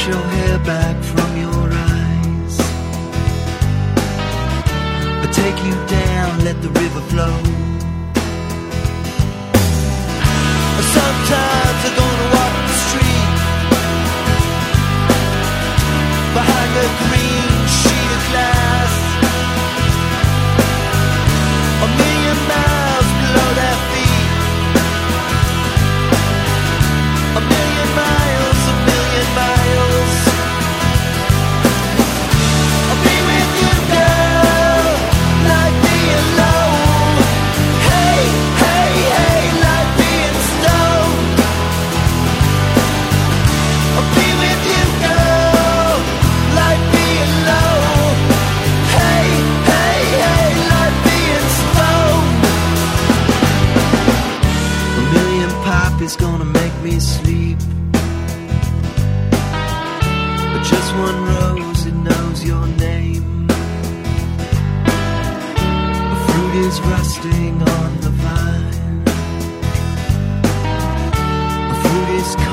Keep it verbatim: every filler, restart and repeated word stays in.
your hair back from your eyes. I take you down, let the river flow. Sometimes I'm gonna walk the street behind a green sheet of glass, a million miles below their feet, a million miles, a million miles. I'll be with you, girl, like being low. Hey, hey, hey, like being stoned. I'll be with you, girl, like being low. Hey, hey, hey, like being stoned. A million pop is gonna make me sleep, but just one rose, it knows your name. The fruit is rusting on the vine. The fruit is